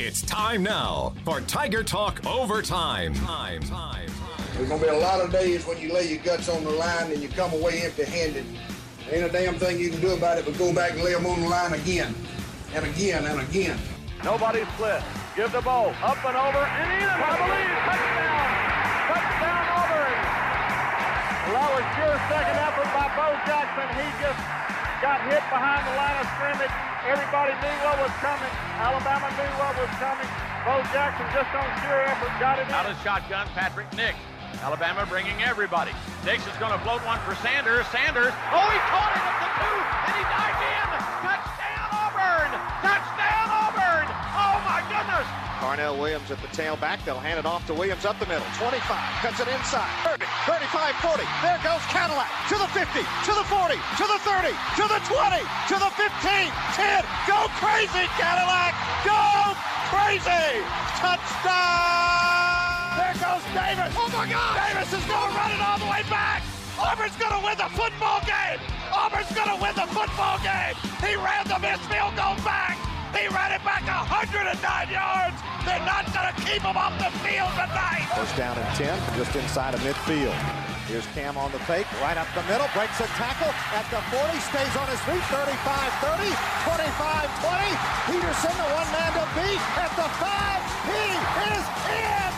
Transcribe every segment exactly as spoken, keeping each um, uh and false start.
It's time now for Tiger Talk Overtime. Time, time, time. There's going to be a lot of days when you lay your guts on the line and you come away empty-handed. Ain't a damn thing you can do about it but go back and lay them on the line again and again and again. Nobody split. Give the ball up and over and in, I believe. Touchdown. Touchdown, Auburn. Well, that was sure second effort by Bo Jackson. He just got hit behind the line of scrimmage. Everybody knew what was coming. Alabama knew what was coming. Bo Jackson just on sure effort got it in. Out of shotgun, Patrick Nix. Alabama bringing everybody. Nix is going to float one for Sanders. Sanders, oh, he caught it at the two, and he dived in. Touchdown, Auburn! Touchdown, Auburn! Oh, my goodness! Carnell Williams at the tailback. They'll hand it off to Williams up the middle. twenty-five, cuts it inside. thirty, thirty-five, forty. There goes Cadillac to the fifty, to the forty, to the thirty, to the twenty, to the fifteen, ten. Go crazy, Cadillac! Go crazy! Touchdown! There goes Davis. Oh, my God! Davis is going to run it all the way back. Auburn's going to win the football game. Auburn's going to win the football game. He ran the missed field goal back. He ran it back one hundred nine yards. They're not going to keep him off the field tonight. First down and ten, just inside of midfield. Here's Cam on the fake, right up the middle, breaks a tackle at the forty, stays on his feet, thirty-five thirty, twenty-five twenty. Peterson, the one-man to beat at the five. He is in.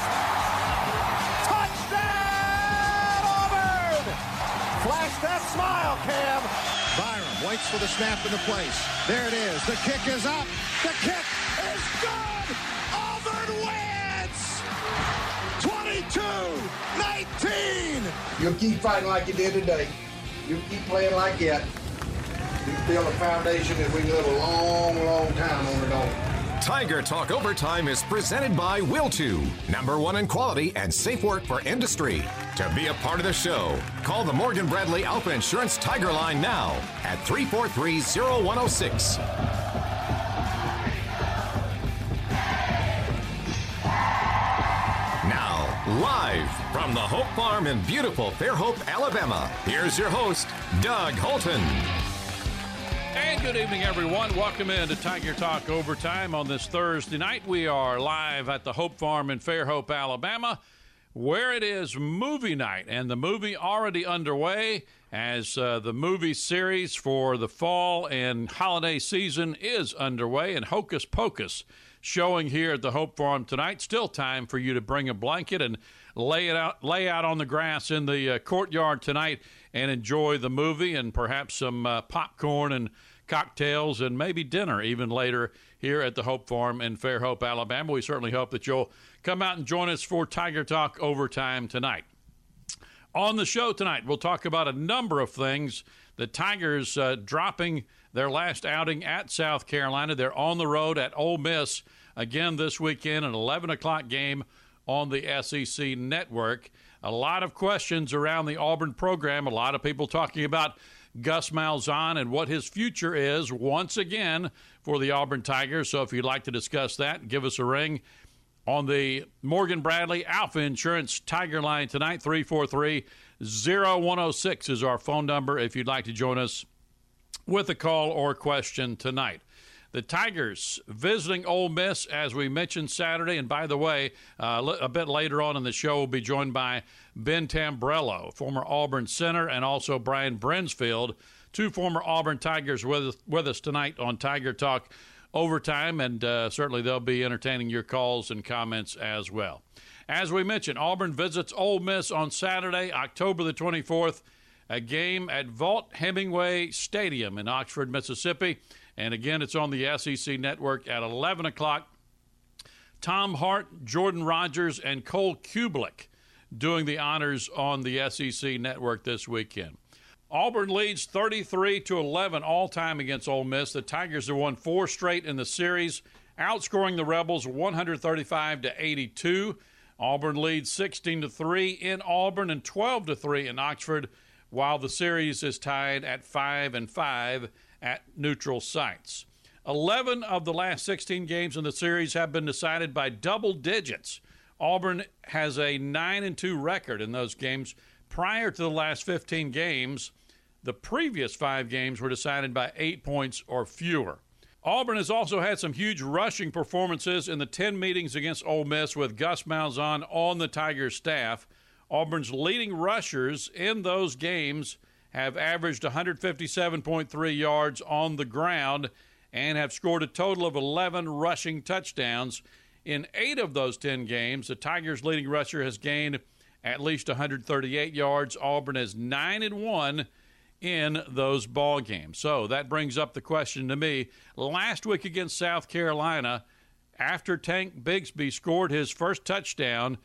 Touchdown, Auburn. Flash that smile, Cam. Byram waits for the snap into place. There it is. The kick is up. The kick is good. Auburn wins. twenty-two nineteen. You'll keep fighting like you did today. You keep playing like that. You build a foundation that we can live a long, long time on it all. Tiger Talk Overtime is presented by Will two, number one in quality and safe work for industry. To be a part of the show, call the Morgan Bradley Alpha Insurance Tiger Line now at three four three, zero one zero six. Now, live from the Hope Farm in beautiful Fairhope, Alabama, here's your host, Doug Holton. And good evening, everyone. Welcome in to Tiger Talk Overtime on this Thursday night. We are live at the Hope Farm in Fairhope, Alabama, where it is movie night, and the movie already underway as uh, the movie series for the fall and holiday season is underway, and Hocus Pocus showing here at the Hope Farm tonight. Still time for you to bring a blanket and lay it out, lay out on the grass in the uh, courtyard tonight and enjoy the movie, and perhaps some uh, popcorn and cocktails and maybe dinner even later here at the Hope Farm in Fairhope, Alabama. We certainly hope that you'll come out and join us for Tiger Talk Overtime tonight. On the show tonight, we'll talk about a number of things. The Tigers uh, dropping their last outing at South Carolina. They're on the road at Ole Miss again this weekend, an eleven o'clock game on the S E C Network. A lot of questions around the Auburn program. A lot of people talking about Gus Malzahn and what his future is once again for the Auburn Tigers. So if you'd like to discuss that, give us a ring on the Morgan Bradley Alpha Insurance Tiger Line tonight. three four three, zero one zero six is our phone number if you'd like to join us with a call or question tonight. The Tigers visiting Ole Miss, as we mentioned Saturday. And by the way, uh, a bit later on in the show, we'll be joined by Ben Tambrello, former Auburn center, and also Brian Brinsfield, two former Auburn Tigers with, with us tonight on Tiger Talk Overtime. And uh, certainly they'll be entertaining your calls and comments as well. As we mentioned, Auburn visits Ole Miss on Saturday, October the twenty-fourth, a game at Vaught Hemingway Stadium in Oxford, Mississippi. And again, it's on the S E C Network at eleven o'clock. Tom Hart, Jordan Rogers, and Cole Kublik doing the honors on the S E C Network this weekend. Auburn leads thirty-three to eleven all-time against Ole Miss. The Tigers have won four straight in the series, outscoring the Rebels one thirty-five to eighty-two. Auburn leads sixteen to three in Auburn and twelve to three in Oxford, while the series is tied at five and five at neutral sites. eleven of the last sixteen games in the series have been decided by double digits. Auburn has a nine and two record in those games. Prior to the last fifteen games, the previous five games were decided by eight points or fewer. Auburn has also had some huge rushing performances in the ten meetings against Ole Miss with Gus Malzahn on the Tigers staff. Auburn's leading rushers in those games have averaged one fifty-seven point three yards on the ground and have scored a total of eleven rushing touchdowns. In eight of those ten games, the Tigers' leading rusher has gained at least one thirty-eight yards. Auburn is nine and one in those ball games. So that brings up the question to me. Last week against South Carolina, after Tank Bigsby scored his first touchdown,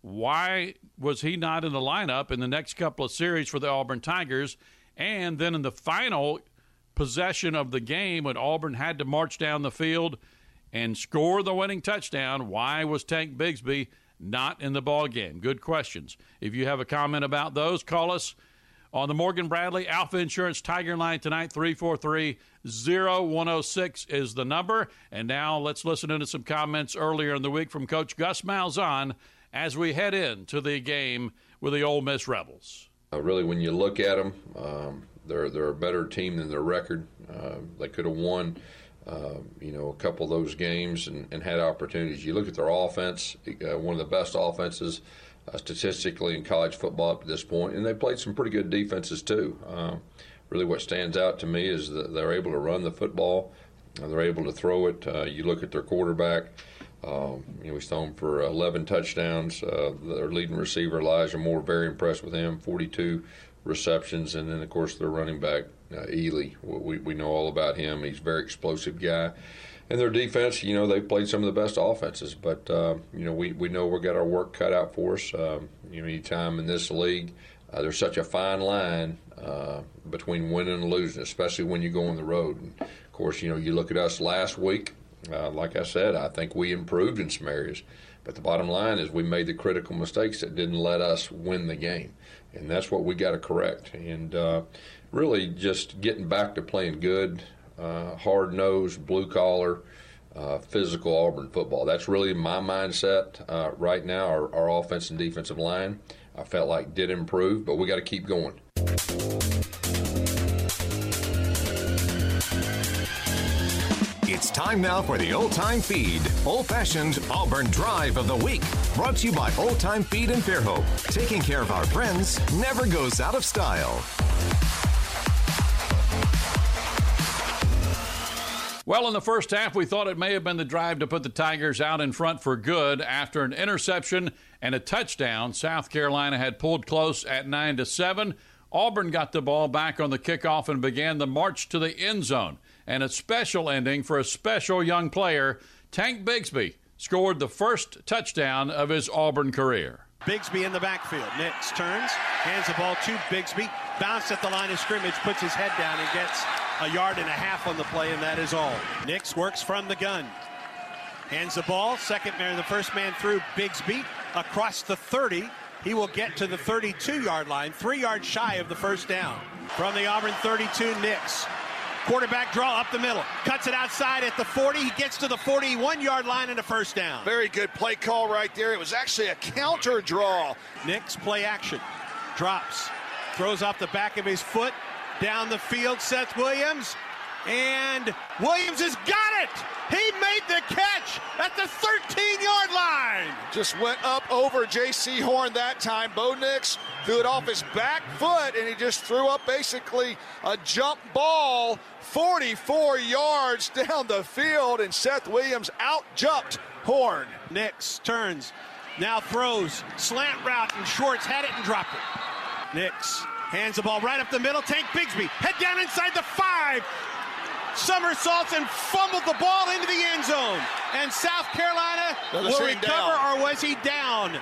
why was he not in the lineup in the next couple of series for the Auburn Tigers? And then in the final possession of the game, when Auburn had to march down the field and score the winning touchdown, why was Tank Bigsby not in the ball game? Good questions. If you have a comment about those, call us on the Morgan Bradley Alpha Insurance Tiger Line tonight. Three four three, zero one zero six is the number. And now let's listen into some comments earlier in the week from Coach Gus Malzahn as we head into the game with the Ole Miss Rebels. Uh, really, when you look at them, um, they're they're a better team than their record. Uh, they could have won, uh, you know, a couple of those games and, and had opportunities. You look at their offense, uh, one of the best offenses uh, statistically in college football up to this point, and they played some pretty good defenses too. Uh, really, what stands out to me is that they're able to run the football, and they're able to throw it. Uh, you look at their quarterback. Um, you know, he's thrown for eleven touchdowns. Uh, their leading receiver, Elijah Moore, very impressed with him, forty-two receptions. And then, of course, their running back, uh, Ely. We, we know all about him. He's a very explosive guy. And their defense, you know, they've played some of the best offenses. But, uh, you know, we, we know we've got our work cut out for us. Um, you know, anytime in this league, uh, there's such a fine line uh, between winning and losing, especially when you go on the road. And, of course, you know, you look at us last week. Uh, like I said, I think we improved in some areas. But the bottom line is we made the critical mistakes that didn't let us win the game. And that's what we got to correct. And uh, really just getting back to playing good, uh, hard-nosed, blue-collar, uh, physical Auburn football. That's really my mindset uh, right now. Our, our offense and defensive line, I felt like did improve, but we got to keep going. It's time now for the Old Time Feed, old-fashioned Auburn Drive of the Week. Brought to you by Old Time Feed in Fairhope. Taking care of our friends never goes out of style. Well, in the first half, we thought it may have been the drive to put the Tigers out in front for good. After an interception and a touchdown, South Carolina had pulled close at nine to seven. Auburn got the ball back on the kickoff and began the march to the end zone. And a special ending for a special young player. Tank Bigsby scored the first touchdown of his Auburn career. Bigsby in the backfield. Nix turns, hands the ball to Bigsby, bounced at the line of scrimmage, puts his head down and gets a yard and a half on the play, and that is all. Nix works from the gun. Hands the ball, second man, the first man through, Bigsby across the thirty. He will get to the thirty-two-yard line, three yards shy of the first down. From the Auburn thirty-two, Nix. Quarterback draw up the middle. Cuts it outside at the forty. He gets to the forty-one-yard line and a first down. Very good play call right there. It was actually a counter draw. Nix play action. Drops. Throws off the back of his foot. Down the field, Seth Williams. And Williams has got it. He made the catch at the thirteen-yard line. Just went up over J C Horn that time. Bo Nix threw it off his back foot, and he just threw up basically a jump ball forty-four yards down the field, and Seth Williams out-jumped Horn. Nix turns, now throws, slant route, and Schwartz had it and dropped it. Nix hands the ball right up the middle. Tank Bigsby, head down inside the five. Somersaults and fumbled the ball into the end zone. And South Carolina will recover, down. Or was he down?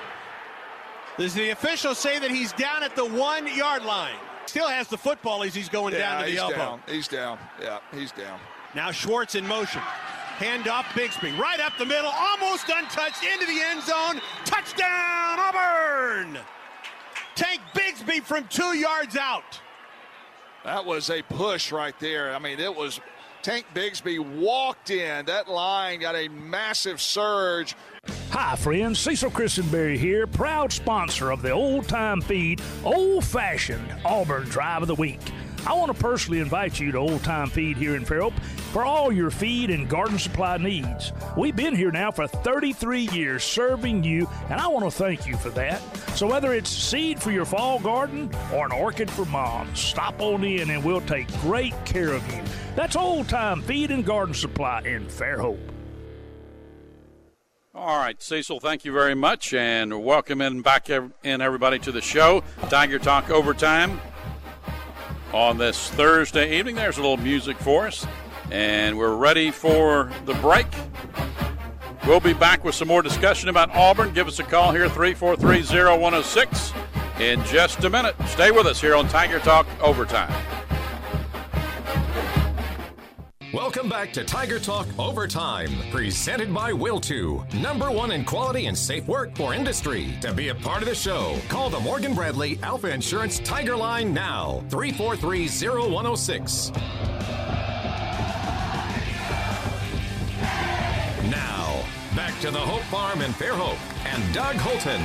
Does the officials say that he's down at the one-yard line? Still has the football as he's going yeah, down to the he's elbow. Down. He's down. Yeah, he's down. Now Schwartz in motion. Hand off Bigsby. Right up the middle, almost untouched, into the end zone. Touchdown, Auburn! Tank Bigsby from two yards out. That was a push right there. I mean, it was Tank Bigsby walked in. That line got a massive surge. Hi, friends. Cecil Christenberry here, proud sponsor of the Old Time Feed, old-fashioned Auburn Drive of the Week. I want to personally invite you to Old Time Feed here in Fairhope for all your feed and garden supply needs. We've been here now for thirty-three years serving you, and I want to thank you for that. So whether it's seed for your fall garden or an orchid for mom, stop on in and we'll take great care of you. That's Old Time Feed and Garden Supply in Fairhope. All right, Cecil, thank you very much, and welcome in back in everybody to the show. Tiger Talk Overtime on this Thursday evening. There's a little music for us, and we're ready for the break. We'll be back with some more discussion about Auburn. Give us a call here, three four three, zero one zero six, in just a minute. Stay with us here on Tiger Talk Overtime. Welcome back to Tiger Talk Overtime, presented by Will two, number one in quality and safe work for industry. To be a part of the show, call the Morgan Bradley Alpha Insurance Tiger Line now, three four three, zero one zero six. Now, back to the Hope Farm in Fairhope and Doug Holton.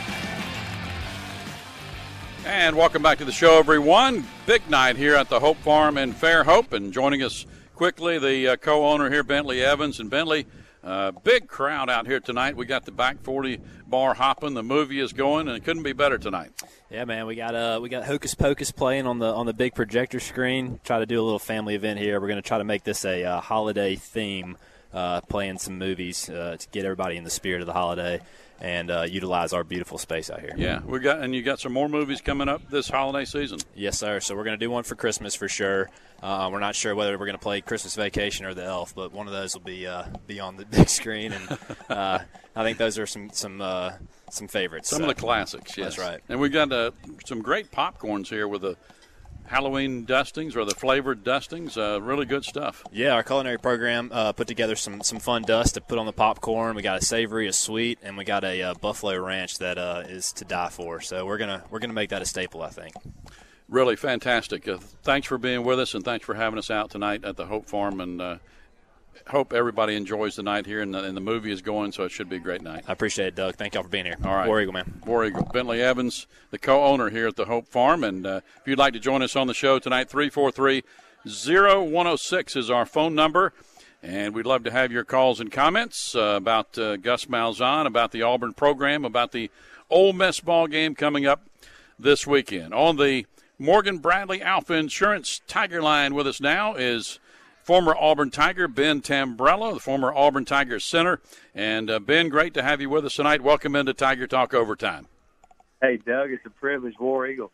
And welcome back to the show, everyone. Big night here at the Hope Farm in Fairhope, and joining us quickly, the uh, co-owner here, Bentley Evans. And Bentley, uh, big crowd out here tonight. We got the back forty bar hopping. The movie is going, and it couldn't be better tonight. Yeah, man, we got uh, we got Hocus Pocus playing on the on the big projector screen. Try to do a little family event here. We're going to try to make this a uh, holiday theme, uh, playing some movies uh, to get everybody in the spirit of the holiday and uh, utilize our beautiful space out here. Yeah, we got and you got some more movies coming up this holiday season. Yes, sir. So we're going to do one for Christmas for sure. Uh, we're not sure whether we're going to play Christmas Vacation or The Elf, but one of those will be uh, be on the big screen, and uh, I think those are some some uh, some favorites. Some so. of the classics. Yes, that's right. And we got uh, some great popcorns here with the Halloween dustings or the flavored dustings. Uh, really good stuff. Yeah, our culinary program uh, put together some some fun dust to put on the popcorn. We got a savory, a sweet, and we got a uh, buffalo ranch that uh, is to die for. So we're gonna we're gonna make that a staple, I think. Really fantastic. Uh, thanks for being with us, and thanks for having us out tonight at the Hope Farm. And uh, hope everybody enjoys the night here, and the, and the movie is going, so it should be a great night. I appreciate it, Doug. Thank y'all for being here. All right. War Eagle, man. War Eagle. Bentley Evans, the co-owner here at the Hope Farm. And uh, if you'd like to join us on the show tonight, three four three, zero one zero six is our phone number. And we'd love to have your calls and comments uh, about uh, Gus Malzahn, about the Auburn program, about the Ole Miss ball game coming up this weekend. On the Morgan Bradley Alpha Insurance Tiger Line with us now is former Auburn Tiger Ben Tambrello, the former Auburn Tiger center. And, uh, Ben, great to have you with us tonight. Welcome into Tiger Talk Overtime. Hey, Doug, it's a privilege. War Eagle.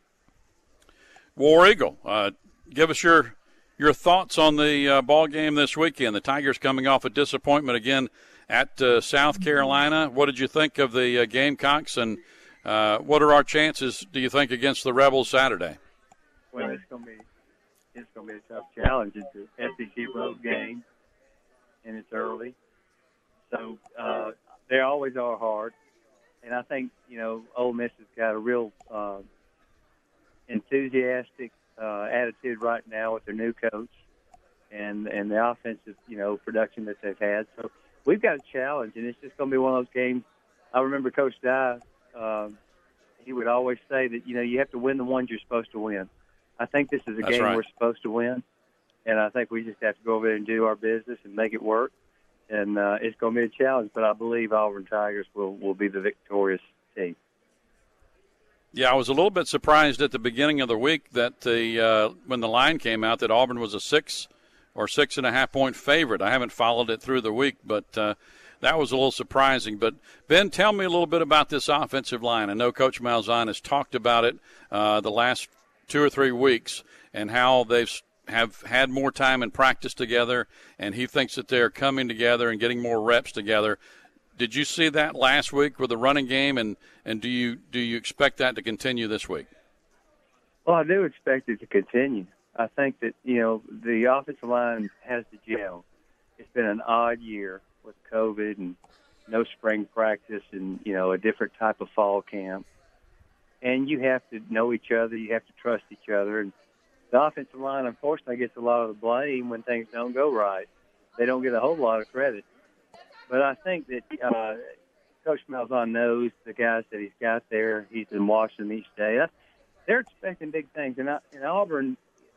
War Eagle, uh, give us your your thoughts on the uh, ball game this weekend. The Tigers coming off a disappointment again at uh, South Carolina. What did you think of the uh, Gamecocks, and uh, what are our chances, do you think, against the Rebels Saturday? Well, it's going to be it's going to be a tough challenge. It's an S E C road game, and it's early, so uh, they always are hard. And I think you know Ole Miss has got a real uh, enthusiastic uh, attitude right now with their new coach and and the offensive you know production that they've had. So we've got a challenge, and it's just going to be one of those games. I remember Coach Dye. Uh, he would always say that you know you have to win the ones you're supposed to win. I think this is a That's game right. we're supposed to win, and I think we just have to go over there and do our business and make it work. And uh, it's going to be a challenge, but I believe Auburn Tigers will, will be the victorious team. Yeah, I was a little bit surprised at the beginning of the week that the uh, when the line came out that Auburn was a six or six and a half point favorite. I haven't followed it through the week, but uh, that was a little surprising. But, Ben, tell me a little bit about this offensive line. I know Coach Malzahn has talked about it uh, the last two or three weeks and how they've have had more time in practice together, and he thinks that they're coming together and getting more reps together. Did you see that last week with the running game, and, and do you do you expect that to continue this week? Well, I do expect it to continue. I think that, you know, the offensive line has to gel. It's been an odd year with COVID and no spring practice and, you know, a different type of fall camp. And you have to know each other. You have to trust each other. And the offensive line, unfortunately, gets a lot of the blame when things don't go right. They don't get a whole lot of credit. But I think that uh, Coach Malzahn knows the guys that he's got there. He's been watching them each day. They're expecting big things. And, I, and Auburn,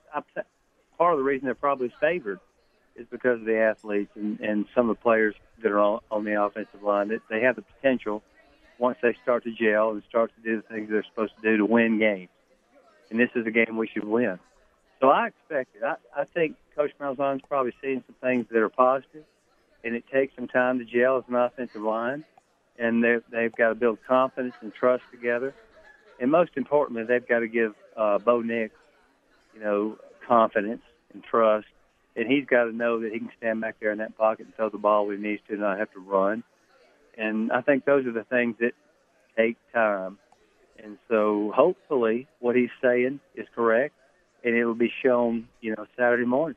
I, part of the reason they're probably favored is because of the athletes and, and some of the players that are on, on the offensive line. That they have the potential, once they start to gel and start to do the things they're supposed to do, to win games. And this is a game we should win. So I expect it. I, I think Coach Malzahn's probably seeing some things that are positive, and it takes some time to gel as an offensive line. And they've got to build confidence and trust together. And most importantly, they've got to give uh, Bo Nix, you know, confidence and trust. And he's got to know that he can stand back there in that pocket and throw the ball when he needs to and not have to run. And I think those are the things that take time. And so hopefully what he's saying is correct, and it will be shown, you know, Saturday morning.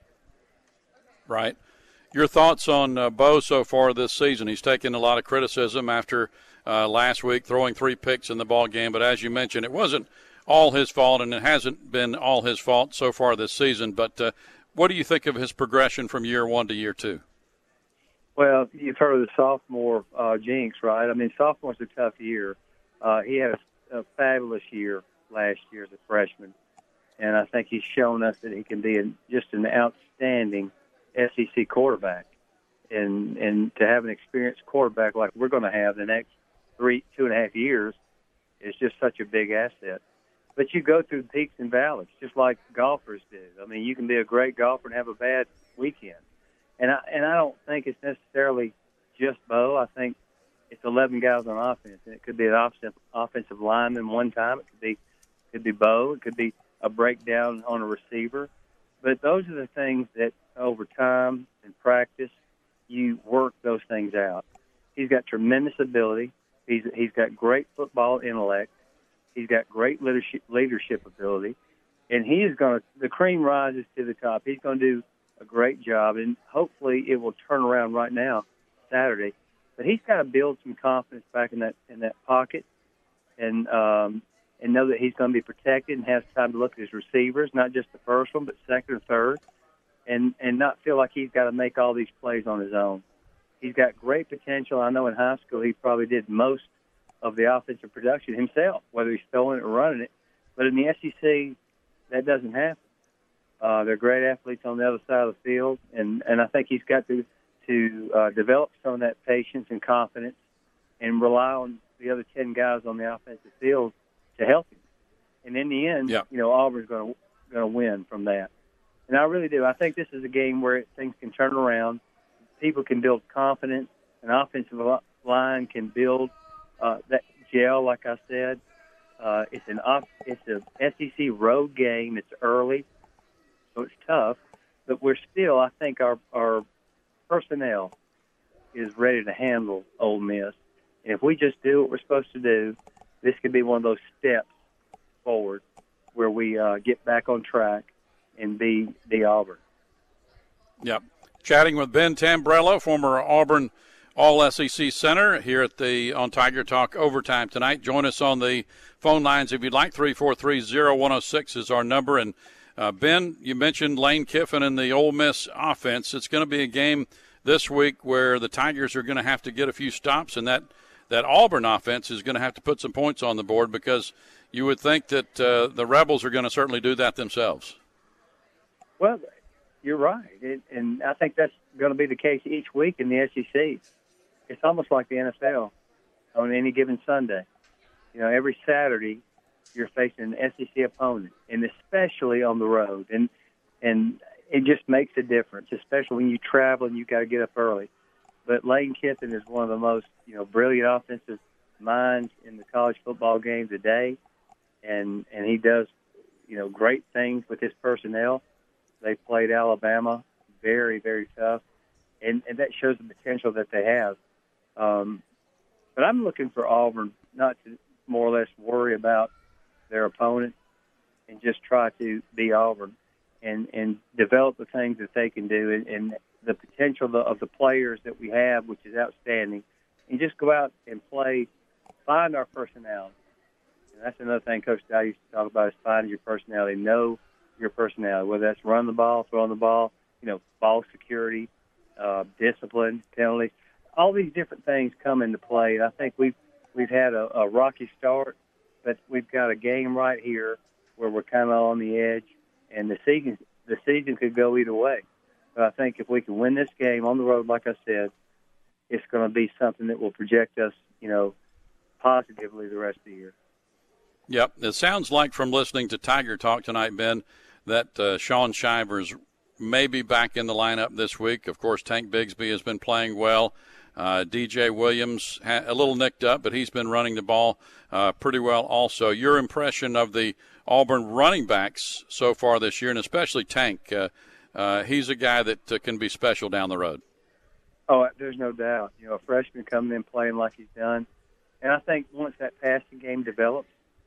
Right. Your thoughts on uh, Bo so far this season? He's taken a lot of criticism after uh, last week, throwing three picks in the ball game. But as you mentioned, it wasn't all his fault, and it hasn't been all his fault so far this season. But uh, what do you think of his progression from year one to year two? Well, you've heard of the sophomore uh, jinx, right? I mean, sophomore's a tough year. Uh, he had a, a fabulous year last year as a freshman, and I think he's shown us that he can be an, just an outstanding S E C quarterback, and and to have an experienced quarterback like we're going to have the next three, two and a half years is just such a big asset. But you go through peaks and valleys, just like golfers do. I mean, you can be a great golfer and have a bad weekend. And I, and I don't think it's necessarily just Bo. I think it's eleven guys on offense, and it could be an offensive, offensive lineman one time. It could be could be Bo. It could be a breakdown on a receiver. But those are the things that over time and practice, you work those things out. He's got tremendous ability. He's he's got great football intellect. He's got great leadership leadership ability, and he is going to. The cream rises to the top. He's going to do a great job, and hopefully it will turn around right now, Saturday. But he's got to build some confidence back in that in that pocket, and um, and know that he's going to be protected and has time to look at his receivers, not just the first one, but second or third, and and not feel like he's got to make all these plays on his own. He's got great potential. I know in high school he probably did most of the offensive production himself, whether he's throwing it or running it. But in the S E C, that doesn't happen. Uh, they're great athletes on the other side of the field, and, and I think he's got to to uh, develop some of that patience and confidence and rely on the other ten guys on the offensive field to help him. And in the end, yep. you know, Auburn's going to going to win from that. And I really do. I think this is a game where things can turn around. People can build confidence. An offensive line can build uh, that gel, like I said. Uh, it's an off, it's an S E C road game. It's early, so it's tough. But we're still, I think, our our personnel is ready to handle Ole Miss. And if we just do what we're supposed to do, this could be one of those steps forward where we uh, get back on track and be the Auburn. Yep. Chatting with Ben Tambrello, former Auburn All-S E C center, here at the on Tiger Talk Overtime tonight. Join us on the phone lines if you'd like. three four three, zero one zero six is our number. And, uh, Ben, you mentioned Lane Kiffin and the Ole Miss offense. It's going to be a game this week where the Tigers are going to have to get a few stops, and that, that Auburn offense is going to have to put some points on the board, because you would think that uh, the Rebels are going to certainly do that themselves. Well, you're right, it, and I think that's going to be the case each week in the S E C. It's almost like the N F L on any given Sunday. You know, every Saturday you're facing an S E C opponent, and especially on the road, and and it just makes a difference, especially when you travel and you got to get up early. But Lane Kiffin is one of the most, you know, brilliant offensive minds in the college football game today, and and he does, you know, great things with his personnel. They played Alabama very, very tough, and, and that shows the potential that they have. Um, but I'm looking for Auburn not to more or less worry about their opponent and just try to be Auburn and, and develop the things that they can do and, and the potential of the, of the players that we have, which is outstanding, and just go out and play, find our personality. And that's another thing Coach Dye used to talk about, is finding your personality. Know your personality, whether that's run the ball, throw the ball, you know, ball security, uh, discipline, penalties. All these different things come into play. And I think we've we've had a, a rocky start, but we've got a game right here where we're kind of on the edge, and the season the season could go either way. But I think if we can win this game on the road, like I said, it's going to be something that will project us, you know, positively the rest of the year. Yep. It sounds like from listening to Tiger Talk tonight, Ben, that uh, Shaun Shivers may be back in the lineup this week. Of course, Tank Bigsby has been playing well. Uh, D J Williams, ha- a little nicked up, but he's been running the ball uh, pretty well also. Your impression of the Auburn running backs so far this year, and especially Tank, uh, uh, he's a guy that uh, can be special down the road. Oh, there's no doubt. You know, a freshman coming in playing like he's done. And I think once that passing game develops,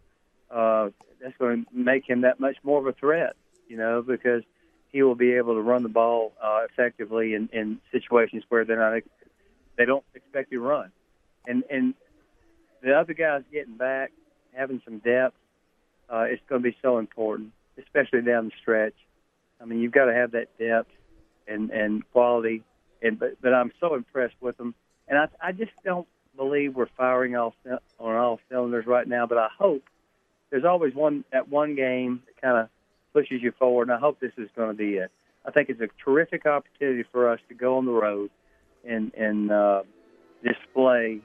uh, that's going to make him that much more of a threat, you know, because he will be able to run the ball uh, effectively in, in situations where they're not, they don't expect to run. And and the other guys getting back, having some depth, uh, it's going to be so important, especially down the stretch. I mean, you've got to have that depth and, and quality. And but, but I'm so impressed with them. And I, I just don't believe we're firing all, on all cylinders right now, but I hope there's always one that one game that kind of pushes you forward, and I hope this is going to be it. I think it's a terrific opportunity for us to go on the road and, and uh, display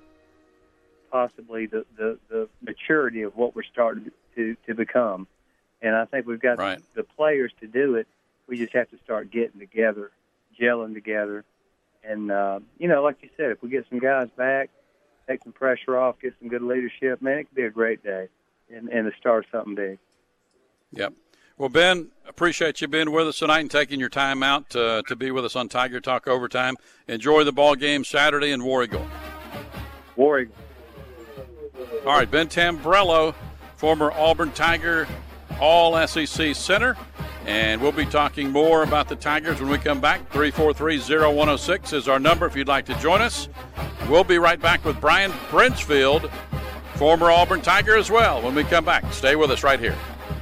possibly the, the, the maturity of what we're starting to, to become. And I think we've got right. the players to do it. We just have to start getting together, gelling together. And, uh, you know, like you said, if we get some guys back, take some pressure off, get some good leadership, man, it could be a great day and, and the start of something big. Yep. Well, Ben, appreciate you being with us tonight and taking your time out uh, to be with us on Tiger Talk Overtime. Enjoy the ball game Saturday in War Eagle. War Eagle. All right, Ben Tamburello, former Auburn Tiger, all S E C center. And we'll be talking more about the Tigers when we come back. three four three, zero one zero six is our number if you'd like to join us. We'll be right back with Brian Brinchfield, former Auburn Tiger as well, when we come back. Stay with us right here.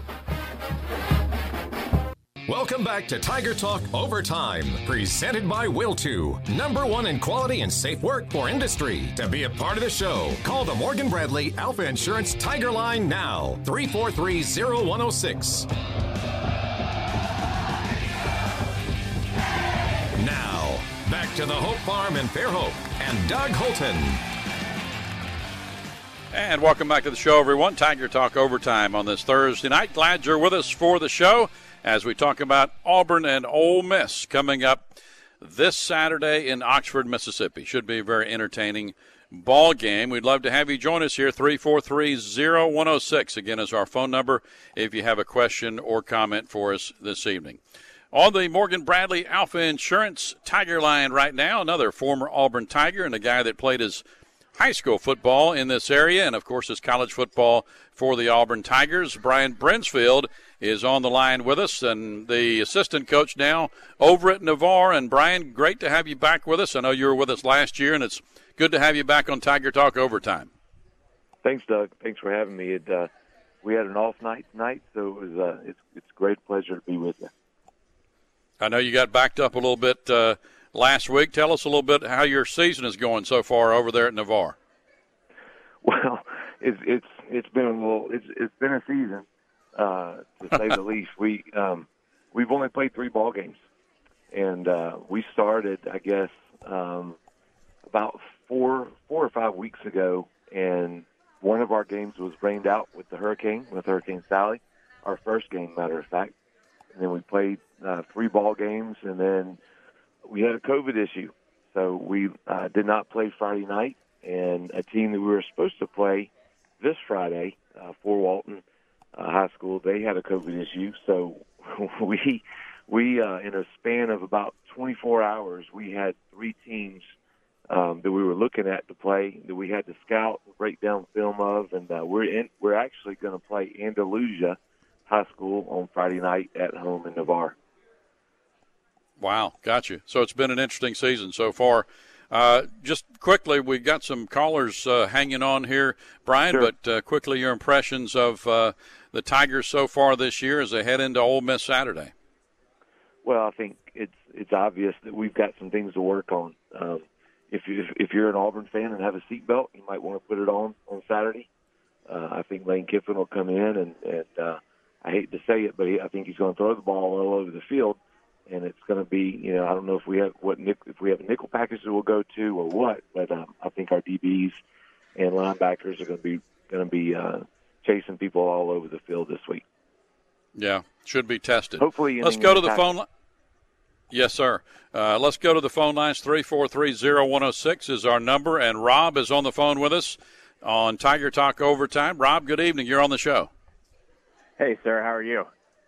Welcome back to Tiger Talk Overtime, presented by Will two, number one in quality and safe work for industry. To be a part of the show, call the Morgan Bradley Alpha Insurance Tiger Line now, three four three, zero one zero six. Now, back to the Hope Farm in Fairhope and Doug Holton. And welcome back to the show, everyone. Tiger Talk Overtime on this Thursday night. Glad you're with us for the show as we talk about Auburn and Ole Miss coming up this Saturday in Oxford, Mississippi. Should be a very entertaining ball game. We'd love to have you join us here. three four three, zero one zero six, again, is our phone number if you have a question or comment for us this evening. On the Morgan Bradley Alpha Insurance Tiger Line right now, another former Auburn Tiger and a guy that played his high school football in this area and, of course, his college football for the Auburn Tigers. Brian Brinchfield is on the line with us, and the assistant coach now over at Navarre. And, Brian, great to have you back with us. I know you were with us last year, and it's good to have you back on Tiger Talk Overtime. Thanks, Doug. Thanks for having me. It, uh, we had an off night tonight, so it was, uh, it's, it's a great pleasure to be with you. I know you got backed up a little bit uh, last week. Tell us a little bit how your season is going so far over there at Navarre. Well, it's it's it's been a little it's it's been a season uh, to say the least. We um, we've only played three ball games, and uh, we started, I guess, um, about four four or five weeks ago, and one of our games was rained out with the hurricane with Hurricane Sally. Our first game, matter of fact, and then we played uh, three ball games, and then we had a COVID issue, so we uh, did not play Friday night. And a team that we were supposed to play this Friday uh, for Walton uh, High School, they had a COVID issue. So we, we uh, in a span of about twenty-four hours, we had three teams um, that we were looking at to play that we had to scout, break down film of, and uh, we're in, we're actually going to play Andalusia High School on Friday night at home in Navarre. Wow, gotcha. So it's been an interesting season so far. Uh, just quickly, we've got some callers uh, hanging on here, Brian, Sure. but uh, quickly your impressions of uh, the Tigers so far this year as they head into Ole Miss Saturday. Well, I think it's it's obvious that we've got some things to work on. Um, if, you, if if you're an Auburn fan and have a seatbelt, you might want to put it on on Saturday. Uh, I think Lane Kiffin will come in and, and uh, I hate to say it, but he, I think he's going to throw the ball all over the field, and it's going to be, you know, I don't know if we have what if we have a nickel package that we'll go to or what, but um, I think our D Bs and linebackers are going to be going to be uh, chasing people all over the field this week. Yeah, should be tested. Hopefully, let's go to the phone line. Yes, sir. Uh, let's go to the phone lines. three four three, zero one zero six is our number, and Rob is on the phone with us on Tiger Talk Overtime. Rob, good evening. You're on the show. Hey, sir. How are you?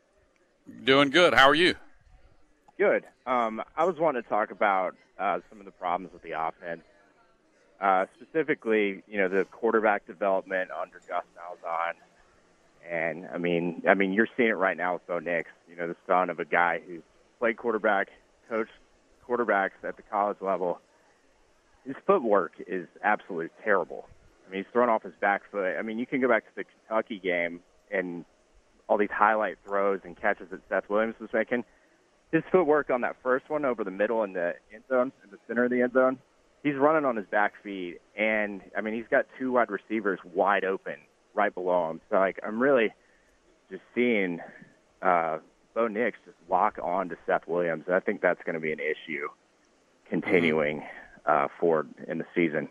Doing good. How are you? Good. Um, I was wanting to talk about uh, some of the problems with the offense. Uh, specifically, you know, the quarterback development under Gus Malzahn. And, I mean, I mean, you're seeing it right now with Bo Nix, you know, the son of a guy who's played quarterback, coached quarterbacks at the college level. His footwork is absolutely terrible. I mean, he's thrown off his back foot. I mean, you can go back to the Kentucky game and all these highlight throws and catches that Seth Williams was making. His footwork on that first one over the middle in the end zone, in the center of the end zone, he's running on his back feet. And, I mean, he's got two wide receivers wide open right below him. So, like, I'm really just seeing uh, – Bo Nix just lock on to Seth Williams. And I think that's going to be an issue continuing uh, forward in the season.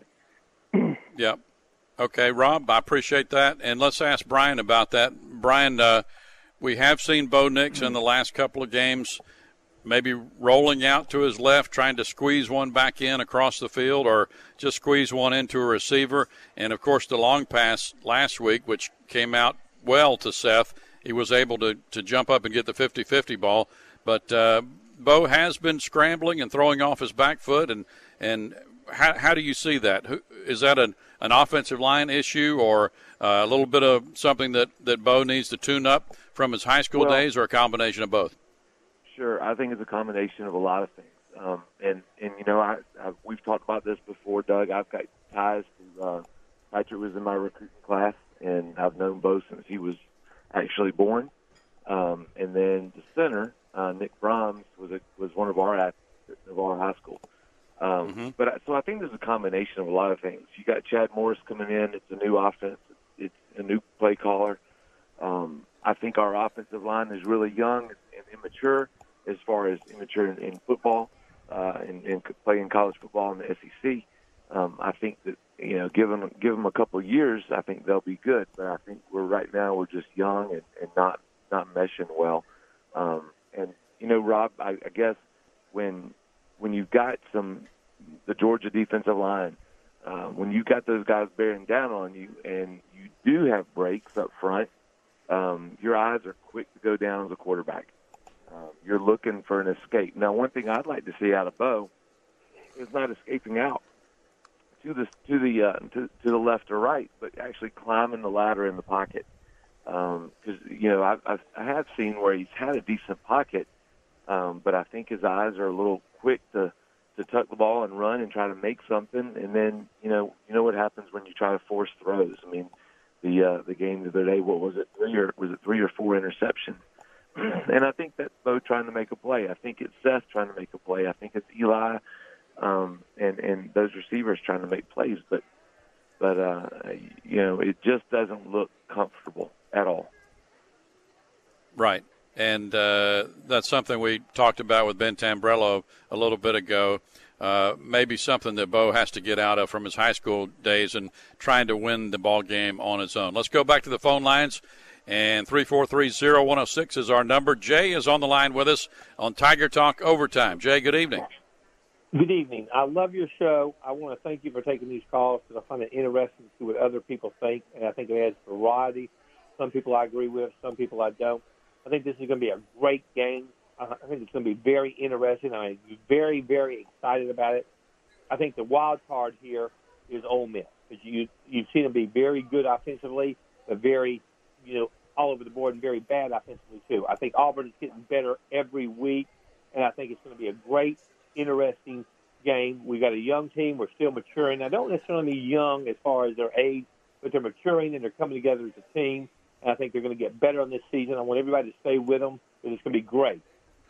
Yep. Okay, Rob, I appreciate that. And let's ask Brian about that. Brian, uh, we have seen Bo Nix in the last couple of games maybe rolling out to his left, trying to squeeze one back in across the field or just squeeze one into a receiver. And, of course, the long pass last week, which came out well to Seth, he was able to, to jump up and get the fifty-fifty ball. But uh, Bo has been scrambling and throwing off his back foot. And, and how, how do you see that? Who, is that an, an offensive line issue or uh, a little bit of something that, that Bo needs to tune up from his high school well, days, or a combination of both? Sure. I think it's a combination of a lot of things. Um, and, and, you know, I, I, we've talked about this before, Doug. I've got ties to uh, – Patrick was in my recruiting class, and I've known Bo since he was actually born. Um, and then the center, uh, Nick Brahms, was a, was one of our athletes of our high school. Um, mm-hmm. But I, so I think there's a combination of a lot of things. You got Chad Morris coming in. It's a new offense. It's, it's a new play caller. Um, I think our offensive line is really young and immature as far as immature in, in football uh, and, and playing college football in the S E C. Um, I think that, you know, give them, give them a couple of years, I think they'll be good. But I think we're right now we're just young and, and not not meshing well. Um, and, you know, Rob, I, I guess when when you've got some the Georgia defensive line, uh, when you got those guys bearing down on you and you do have breaks up front, um, your eyes are quick to go down as a quarterback. Uh, you're looking for an escape. Now, one thing I'd like to see out of Bo is not escaping out to the to the uh, to, to the left or right, but actually climbing the ladder in the pocket. Because um, you know, I've, I've I have seen where he's had a decent pocket, um, but I think his eyes are a little quick to, to tuck the ball and run and try to make something. And then you know you know what happens when you try to force throws. I mean, the uh, the game the other day, what was it? Three or was it three or four interceptions? And I think that's Bo trying to make a play. I think it's Seth trying to make a play. I think it's Eli um, and and those receivers trying to make plays. But but uh, you know, it just doesn't look comfortable at all. Right, and uh, that's something we talked about with Ben Tambrello a little bit ago. Uh, maybe something that Bo has to get out of from his high school days and trying to win the ball game on his own. Let's go back to the phone lines. And three four three, zero one zero six is our number. Jay is on the line with us on Tiger Talk Overtime. Jay, good evening. Good evening. I love your show. I want to thank you for taking these calls because I find it interesting to see what other people think, and I think it adds variety. Some people I agree with, some people I don't. I think this is going to be a great game. I think it's going to be very interesting. I'm very, very excited about it. I think the wild card here is Ole Miss because you, you've seen them be very good offensively, but very, you know, all over the board and very bad offensively too. I think Auburn is getting better every week, and I think it's going to be a great, interesting game. We got a young team. We're still maturing. I don't necessarily mean young as far as their age, but they're maturing and they're coming together as a team, and I think they're going to get better on this season. I want everybody to stay with them, and it's going to be great.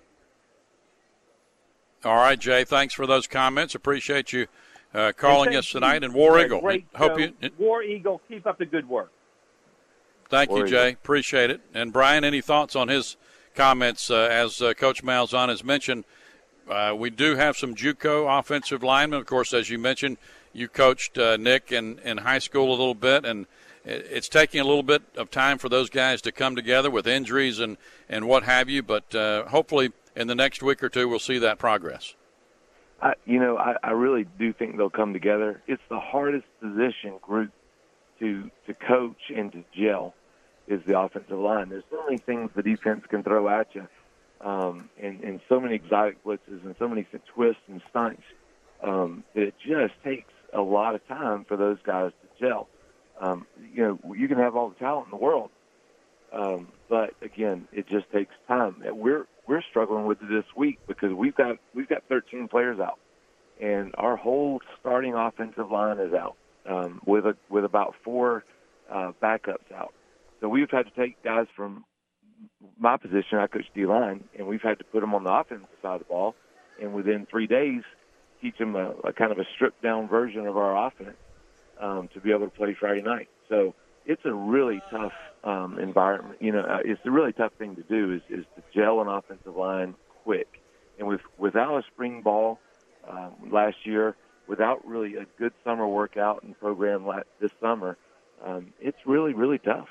All right, Jay, thanks for those comments. Appreciate you uh, calling us tonight. And War Eagle, great hope show. you. War Eagle, keep up the good work. Thank you, Jay. Appreciate it. And, Brian, any thoughts on his comments? Uh, as uh, Coach Malzahn has mentioned, uh, we do have some JUCO offensive linemen. Of course, as you mentioned, you coached uh, Nick in, in high school a little bit, and it's taking a little bit of time for those guys to come together with injuries and, and what have you, but uh, hopefully in the next week or two we'll see that progress. I, you know, I, I really do think they'll come together. It's the hardest position group to to coach and to gel is the offensive line. There's so many things the defense can throw at you, um, and, and so many exotic blitzes and so many twists and stunts um, that it just takes a lot of time for those guys to gel. Um, you know, you can have all the talent in the world, um, but again, it just takes time. We're we're struggling with it this week because we've got we've got thirteen players out, and our whole starting offensive line is out um, with a with about four uh, backups out. So we've had to take guys from my position. I coach D-line, and we've had to put them on the offensive side of the ball, and within three days, teach them a, a kind of a stripped down version of our offense. Um, to be able to play Friday night. So it's a really tough um, environment. You know, uh, it's a really tough thing to do is, is to gel an offensive line quick. And with without a spring ball um, last year, without really a good summer workout and program la- this summer, um, it's really, really tough.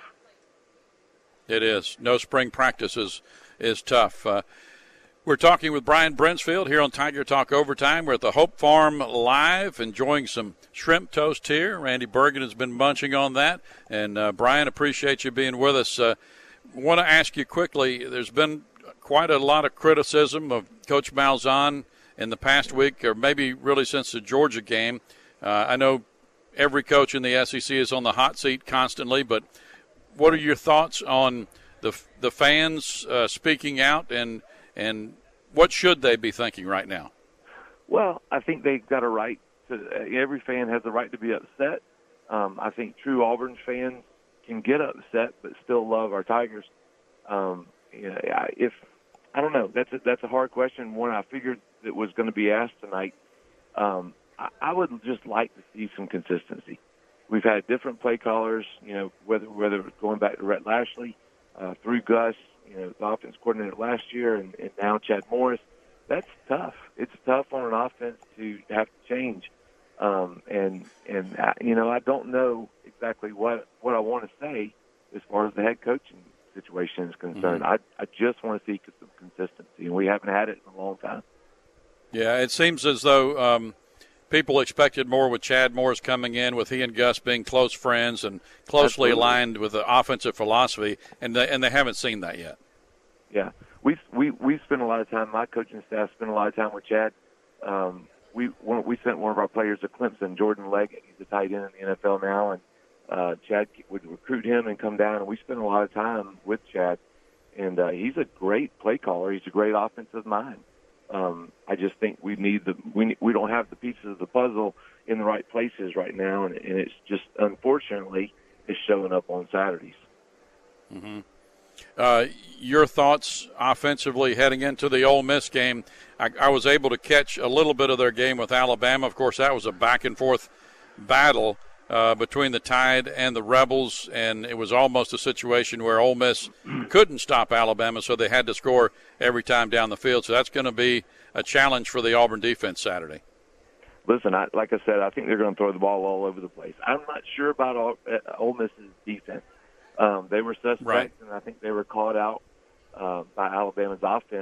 It is. No spring practice is, is tough. Uh, We're talking with Brian Brinsfield here on Tiger Talk Overtime. We're at the Hope Farm Live, enjoying some shrimp toast here. Randy Bergen has been munching on that. And, uh, Brian, appreciate you being with us. I uh, want to ask you quickly, there's been quite a lot of criticism of Coach Malzahn in the past week, or maybe really since the Georgia game. Uh, I know every coach in the S E C is on the hot seat constantly, but what are your thoughts on the the fans uh, speaking out, and and what should they be thinking right now? Well, I think they've got a right to – every fan has a right to be upset. Um, I think true Auburn fans can get upset but still love our Tigers. Um, you know, if I don't know. That's a, that's a hard question, one I figured that was going to be asked tonight. Um, I, I would just like to see some consistency. We've had different play callers, you know, whether whether it's going back to Rhett Lashley, uh, through Gus, you know, the offense coordinator last year, and, and now Chad Morris. That's tough. It's tough on an offense to have to change. Um, and, and I, you know, I don't know exactly what, what I want to say as far as the head coaching situation is concerned. Mm-hmm. I, I just want to see some consistency, and we haven't had it in a long time. Yeah, it seems as though um, people expected more with Chad Morris coming in, with he and Gus being close friends and closely Absolutely. aligned with the offensive philosophy, and they, and they haven't seen that yet. Yeah. We we we spent a lot of time. My coaching staff spent a lot of time with Chad. Um, we one, we sent one of our players to Clemson, Jordan Leggett. He's a tight end in the N F L now, and uh, Chad would recruit him and come down. And we spent a lot of time with Chad, and uh, he's a great play caller. He's a great offensive mind. Um, I just think we need the we we don't have the pieces of the puzzle in the right places right now, and, and it's just unfortunately is showing up on Saturdays. Mm-hmm. Uh, your thoughts offensively heading into the Ole Miss game? I, I was able to catch a little bit of their game with Alabama. Of course, that was a back-and-forth battle uh, between the Tide and the Rebels, and it was almost a situation where Ole Miss couldn't stop Alabama, so they had to score every time down the field. So that's going to be a challenge for the Auburn defense Saturday. Listen, I, like I said, I think they're going to throw the ball all over the place. I'm not sure about Ole, uh, Ole Miss's defense. Um, they were suspects, right. and I think they were caught out uh, by Alabama's offense.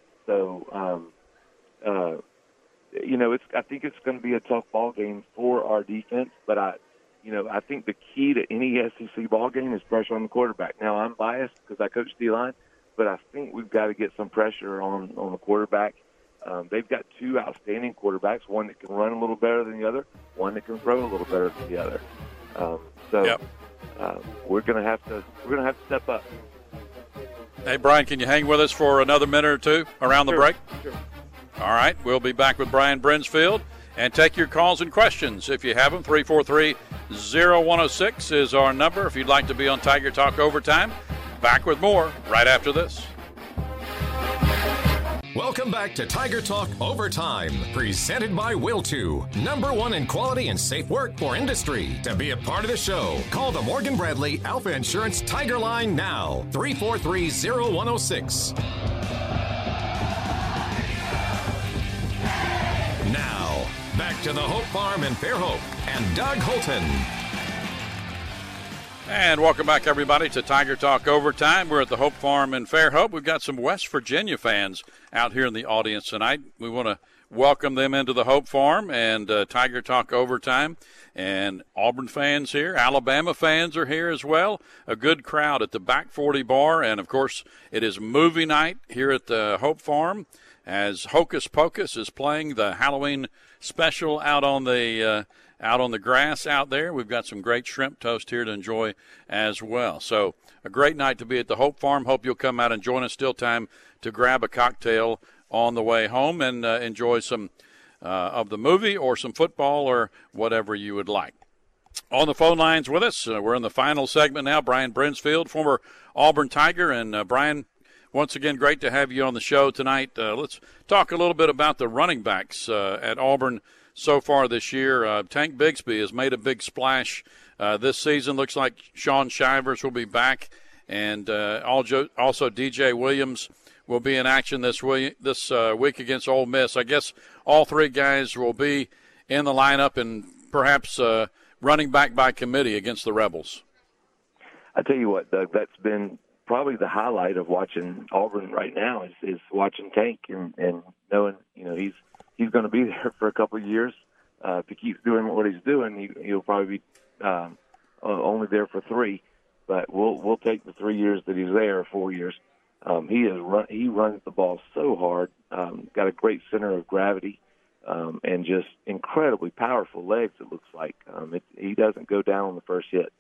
So, um, uh, you know, it's. I think it's going to be a tough ball game for our defense. But I, you know, I think the key to any S E C ball game is pressure on the quarterback. Now, I'm biased because I coach D-line, but I think we've got to get some pressure on on the quarterback. Um, they've got two outstanding quarterbacks, one that can run a little better than the other, one that can throw a little better than the other. Um, so. Yep. Uh, we're going to have to we're going to have to step up. Hey, Brian, can you hang with us for another minute or two around sure, the break? Sure. All right, we'll be back with Brian Brinsfield and take your calls and questions. If you have them, three four three, zero one zero six is our number if you'd like to be on Tiger Talk Overtime. Back with more right after this. Welcome back to Tiger Talk Overtime, presented by Will two, number one in quality and safe work for industry. To be a part of the show, call the Morgan Bradley Alpha Insurance Tiger Line now, three four three, zero one zero six. Now, back to the Hope Farm in Fairhope and Doug Holton. And welcome back, everybody, to Tiger Talk Overtime. We're at the Hope Farm in Fairhope. We've got some West Virginia fans out here in the audience tonight. We want to welcome them into the Hope Farm and uh, Tiger Talk Overtime. And Auburn fans here, Alabama fans are here as well. A good crowd at the Back forty Bar. And, of course, it is movie night here at the Hope Farm as Hocus Pocus is playing the Halloween special out on the uh, out on the grass out there. We've got some great shrimp toast here to enjoy as well. So a great night to be at the Hope Farm. Hope you'll come out and join us. Still time to grab a cocktail on the way home and uh, enjoy some uh, of the movie or some football or whatever you would like. On the phone lines with us, uh, we're in the final segment now. Brian Brinsfield, former Auburn Tiger. And, uh, Brian, once again, great to have you on the show tonight. Uh, let's talk a little bit about the running backs uh, at Auburn so far this year. Uh, Tank Bigsby has made a big splash uh, this season. Looks like Sean Shivers will be back, and uh, also D J Williams will be in action this week, this uh, week against Ole Miss. I guess all three guys will be in the lineup and perhaps uh, running back by committee against the Rebels. I tell you what, Doug, that's been probably the highlight of watching Auburn right now is, is watching Tank and, and knowing, you know, he's he's going to be there for a couple of years. Uh, if he keeps doing what he's doing, he, he'll probably be um, only there for three. But we'll we'll take the three years that he's there, four years. Um, he is run, he runs the ball so hard. Um, got a great center of gravity, um, and just incredibly powerful legs. It looks like um, it, he doesn't go down on the first hit.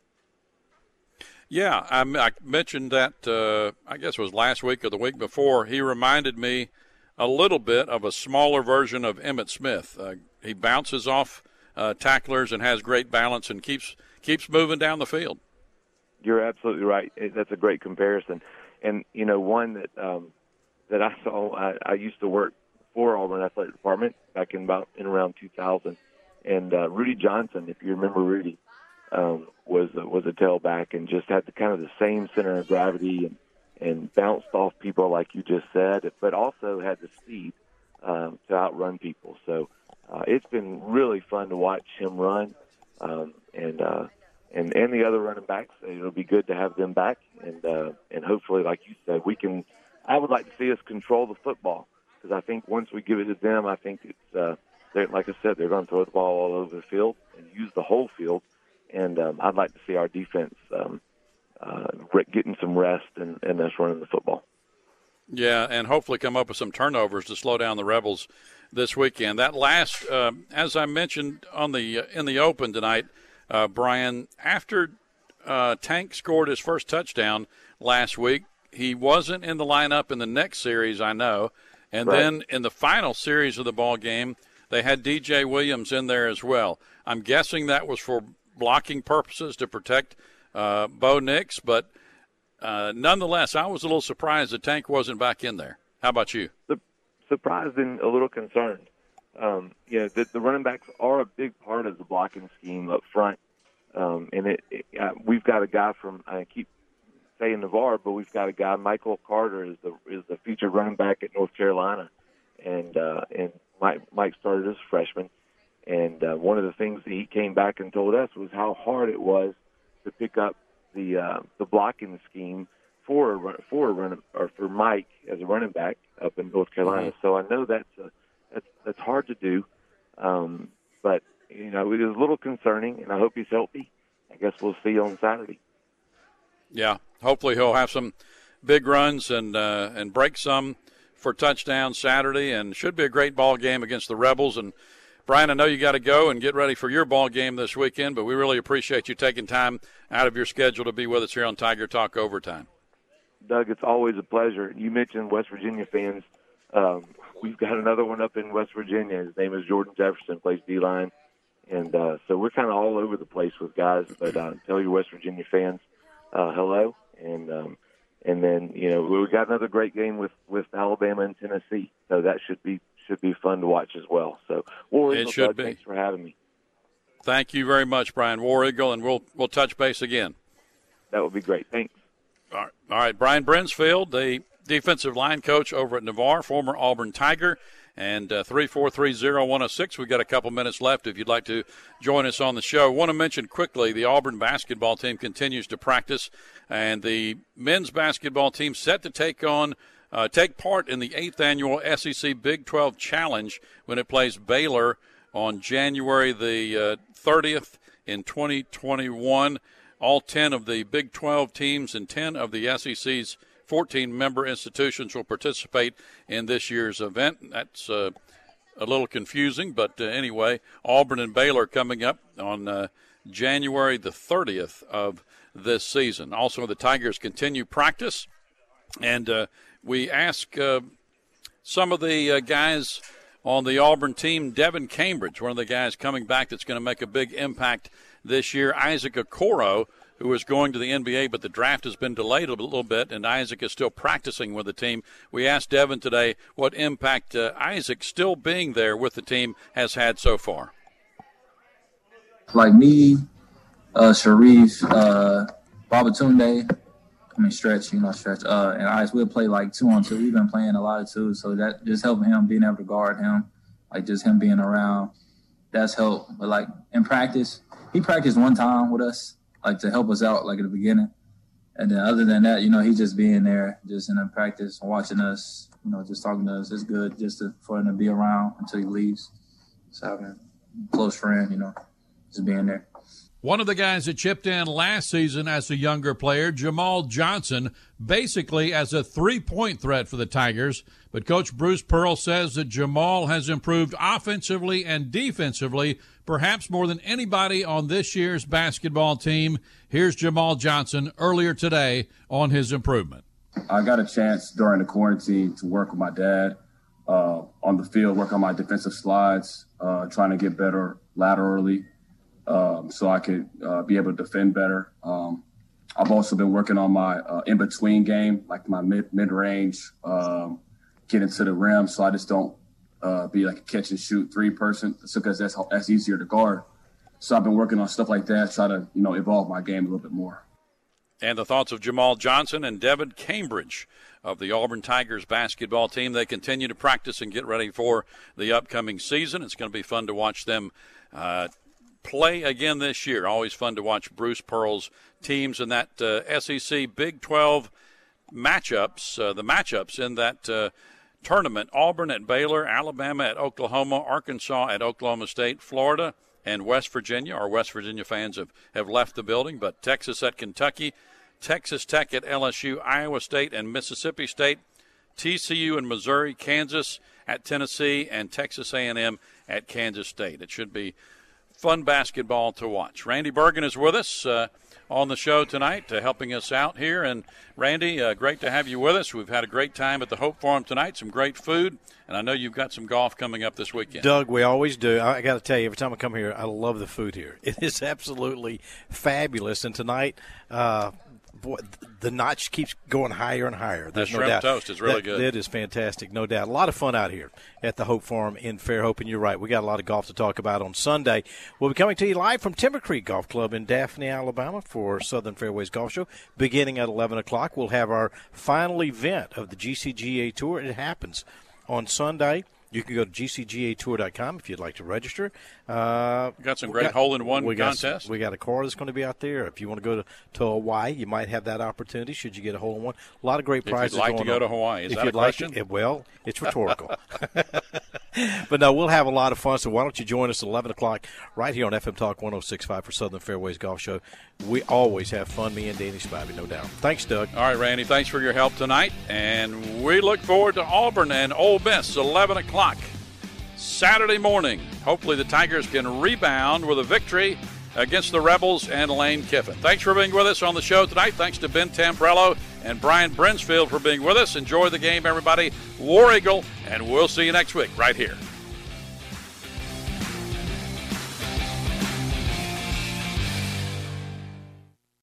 Yeah, I, I mentioned that. Uh, I guess it was last week or the week before. He reminded me a little bit of a smaller version of Emmitt Smith. Uh, he bounces off uh, tacklers and has great balance and keeps keeps moving down the field. You're absolutely right. That's a great comparison. And, you know, one that um, that I saw, I, I used to work for Auburn Athletic Department back in about in around two thousand. And uh, Rudy Johnson, if you remember Rudy, um, was, was a tailback and just had the kind of the same center of gravity and, and bounced off people like you just said, but also had the speed um, to outrun people. So uh, it's been really fun to watch him run, um, and, uh, and and the other running backs. It'll be good to have them back, and uh, and hopefully, like you said, we can. I would like to see us control the football because I think once we give it to them, I think it's uh, they're, like I said, they're going to throw the ball all over the field and use the whole field, and um, I'd like to see our defense Um, Uh, getting some rest and, and us running the football. Yeah, and hopefully come up with some turnovers to slow down the Rebels this weekend. That last, uh, as I mentioned on the uh, in the open tonight, uh, Brian, after uh, Tank scored his first touchdown last week, he wasn't in the lineup in the next series, I know, and right. then in the final series of the ball game, they had D J Williams in there as well. I'm guessing that was for blocking purposes to protect Uh, Bo Nix, but uh, nonetheless, I was a little surprised that Tank wasn't back in there. How about you? Surprised and a little concerned. Um, you know, the, the running backs are a big part of the blocking scheme up front, um, and it, it, uh, we've got a guy from I keep saying Navarre, but we've got a guy Michael Carter is the is the featured running back at North Carolina, and uh, and Mike, Mike started as a freshman, and uh, one of the things that he came back and told us was how hard it was to pick up the uh, the blocking scheme for for a run or for Mike as a running back up in North Carolina. Mm-hmm. So I know that's a, that's that's hard to do, um, but you know it is a little concerning, and I hope he's healthy. I guess we'll see on Saturday. Yeah, hopefully he'll have some big runs and uh, and break some for touchdowns Saturday, and should be a great ball game against the Rebels. And Brian, I know you got to go and get ready for your ball game this weekend, but we really appreciate you taking time out of your schedule to be with us here on Tiger Talk Overtime. Doug, it's always a pleasure. You mentioned West Virginia fans. Um, we've got another one up in West Virginia. His name is Jordan Jefferson, plays D-line. And uh, so we're kind of all over the place with guys. But uh, tell your West Virginia fans uh, hello. And um, And then, you know, we got another great game with, with Alabama and Tennessee. So that should be should be fun to watch as well. So, War Eagle, it should Doug, be. Thanks for having me. Thank you very much, Brian. War Eagle, and we'll we'll touch base again. That would be great. Thanks. All right, All right. Brian Brinsfield, the defensive line coach over at Navarre, former Auburn Tiger. And uh, three four three oh one oh six, we've got a couple minutes left if you'd like to join us on the show. I want to mention quickly the Auburn basketball team continues to practice, and the men's basketball team set to take on uh, take part in the eighth annual S E C Big twelve Challenge when it plays Baylor on January the uh, thirtieth in twenty twenty-one. All ten of the Big twelve teams and ten of the S E C's fourteen member institutions will participate in this year's event. That's uh, a little confusing, but uh, anyway, Auburn and Baylor coming up on uh, January the thirtieth of this season. Also, the Tigers continue practice, and uh, we ask uh, some of the uh, guys on the Auburn team, Devin Cambridge, one of the guys coming back that's going to make a big impact this year, Isaac Okoro, who is going to the N B A, but the draft has been delayed a little bit, and Isaac is still practicing with the team. We asked Devin today what impact uh, Isaac still being there with the team has had so far. Like me, uh, Sharif, uh, Babatunde, I mean Stretch, you know Stretch, uh, and Isaac, we'll play like two on two. We've been playing a lot of twos, so that just helping him, being able to guard him, like just him being around, that's helped. But like in practice, he practiced one time with us, like to help us out, like at the beginning. And then other than that, you know, he just being there, just in the practice, watching us, you know, just talking to us. It's good just to, for him to be around until he leaves. Just having a close friend, you know, just being there. One of the guys that chipped in last season as a younger player, Jamal Johnson, basically as a three-point threat for the Tigers. But Coach Bruce Pearl says that Jamal has improved offensively and defensively, perhaps more than anybody on this year's basketball team. Here's Jamal Johnson earlier today on his improvement. I got a chance during the quarantine to work with my dad uh, on the field, work on my defensive slides, uh, trying to get better laterally. Um, so I could uh, be able to defend better. Um, I've also been working on my uh, in-between game, like my mid, mid-range, um, getting to the rim, so I just don't uh, be like a catch-and-shoot three person, because that's, that's easier to guard. So I've been working on stuff like that, try to, you know, evolve my game a little bit more. And the thoughts of Jamal Johnson and Devin Cambridge of the Auburn Tigers basketball team. They continue to practice and get ready for the upcoming season. It's going to be fun to watch them uh, play again this year. Always fun to watch Bruce Pearl's teams in that uh, S E C Big twelve matchups, uh, the matchups in that uh, tournament. Auburn at Baylor, Alabama at Oklahoma, Arkansas at Oklahoma State, Florida and West Virginia. Our West Virginia fans have, have left the building, but Texas at Kentucky, Texas Tech at L S U, Iowa State and Mississippi State, T C U and Missouri, Kansas at Tennessee, and Texas A and M at Kansas State. It should be fun basketball to watch. Randy Bergen is with us uh, on the show tonight, uh, helping us out here. And, Randy, uh, great to have you with us. We've had a great time at the Hope Farm tonight, some great food, and I know you've got some golf coming up this weekend. Doug, we always do. I got to tell you, every time I come here, I love the food here. It is absolutely fabulous. And tonight, uh, boy, the notch keeps going higher and higher. There's that no shrimp doubt. toast is really that, good. It is fantastic, no doubt. A lot of fun out here at the Hope Farm in Fairhope, and you're right. We got a lot of golf to talk about on Sunday. We'll be coming to you live from Timber Creek Golf Club in Daphne, Alabama for Southern Fairways Golf Show. Beginning at eleven o'clock, we'll have our final event of the G C G A Tour. It happens on Sunday. You can go to G C G A tour dot com if you'd like to register. Uh, we got some great got, hole-in-one we contests. Got, we got a car that's going to be out there. If you want to go to, to Hawaii, you might have that opportunity should you get a hole-in-one. A lot of great prizes going on. If you'd like to go on. to Hawaii, is if that you'd a like question? To, well, it's rhetorical. But, no, we'll have a lot of fun, so why don't you join us at eleven o'clock right here on F M Talk one oh six point five for Southern Fairways Golf Show. We always have fun, me and Danny Spivey, no doubt. Thanks, Doug. All right, Randy, thanks for your help tonight. And we look forward to Auburn and Ole Miss, eleven o'clock. Saturday morning. Hopefully the Tigers can rebound with a victory against the Rebels and Lane Kiffin. Thanks for being with us on the show tonight. Thanks to Ben Tamprello and Brian Brinsfield for being with us. Enjoy the game, everybody. War Eagle, and we'll see you next week right here.